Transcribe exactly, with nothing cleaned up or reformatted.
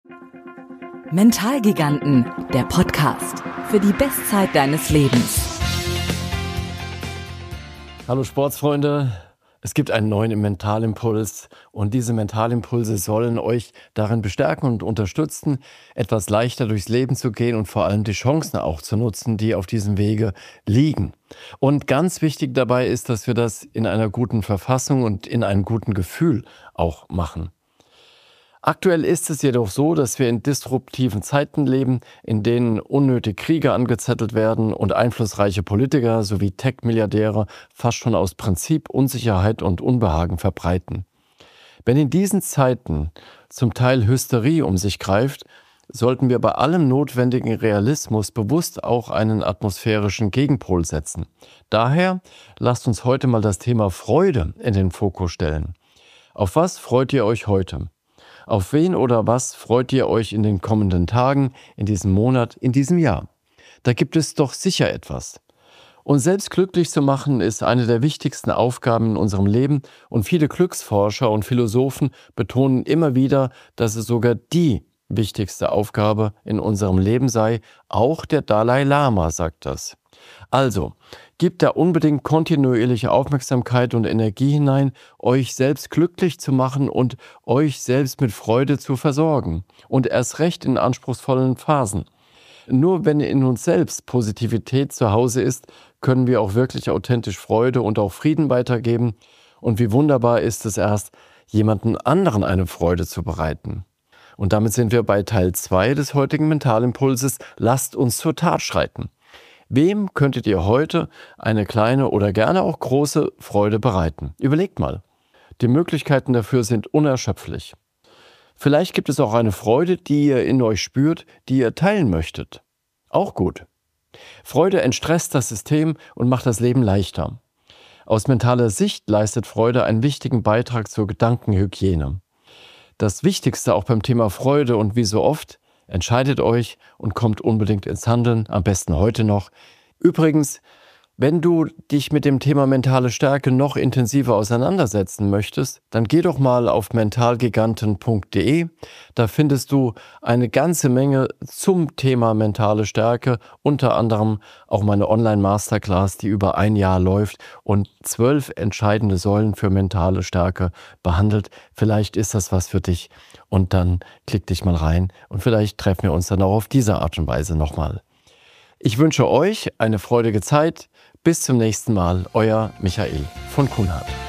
Mentalgiganten, der Podcast für die Bestzeit deines Lebens. Hallo Sportsfreunde, es gibt einen neuen Mentalimpuls und diese Mentalimpulse sollen euch darin bestärken und unterstützen, etwas leichter durchs Leben zu gehen und vor allem die Chancen auch zu nutzen, die auf diesem Wege liegen. Und ganz wichtig dabei ist, dass wir das in einer guten Verfassung und in einem guten Gefühl auch machen. Aktuell ist es jedoch so, dass wir in disruptiven Zeiten leben, in denen unnötig Kriege angezettelt werden und einflussreiche Politiker sowie Tech-Milliardäre fast schon aus Prinzip Unsicherheit und Unbehagen verbreiten. Wenn in diesen Zeiten zum Teil Hysterie um sich greift, sollten wir bei allem notwendigen Realismus bewusst auch einen atmosphärischen Gegenpol setzen. Daher lasst uns heute mal das Thema Freude in den Fokus stellen. Auf was freut ihr euch heute? Auf wen oder was freut ihr euch in den kommenden Tagen, in diesem Monat, in diesem Jahr? Da gibt es doch sicher etwas. Uns selbst glücklich zu machen, ist eine der wichtigsten Aufgaben in unserem Leben und viele Glücksforscher und Philosophen betonen immer wieder, dass es sogar die wichtigste Aufgabe in unserem Leben sei. Auch der Dalai Lama sagt das. Also, gebt da unbedingt kontinuierliche Aufmerksamkeit und Energie hinein, euch selbst glücklich zu machen und euch selbst mit Freude zu versorgen. Und erst recht in anspruchsvollen Phasen. Nur wenn in uns selbst Positivität zu Hause ist, können wir auch wirklich authentisch Freude und auch Frieden weitergeben. Und wie wunderbar ist es erst, jemanden anderen eine Freude zu bereiten. Und damit sind wir bei Teil zwei des heutigen Mentalimpulses. Lasst uns zur Tat schreiten. Wem könntet ihr heute eine kleine oder gerne auch große Freude bereiten? Überlegt mal. Die Möglichkeiten dafür sind unerschöpflich. Vielleicht gibt es auch eine Freude, die ihr in euch spürt, die ihr teilen möchtet. Auch gut. Freude entstresst das System und macht das Leben leichter. Aus mentaler Sicht leistet Freude einen wichtigen Beitrag zur Gedankenhygiene. Das Wichtigste auch beim Thema Freude und wie so oft, entscheidet euch und kommt unbedingt ins Handeln, am besten heute noch. Übrigens, wenn du dich mit dem Thema mentale Stärke noch intensiver auseinandersetzen möchtest, dann geh doch mal auf mentalgiganten punkt de. Da findest du eine ganze Menge zum Thema mentale Stärke, unter anderem auch meine Online-Masterclass, die über ein Jahr läuft und zwölf entscheidende Säulen für mentale Stärke behandelt. Vielleicht ist das was für dich und dann klick dich mal rein und vielleicht treffen wir uns dann auch auf diese Art und Weise nochmal. Ich wünsche euch eine freudige Zeit. Bis zum nächsten Mal, euer Michael von Kuhnhardt.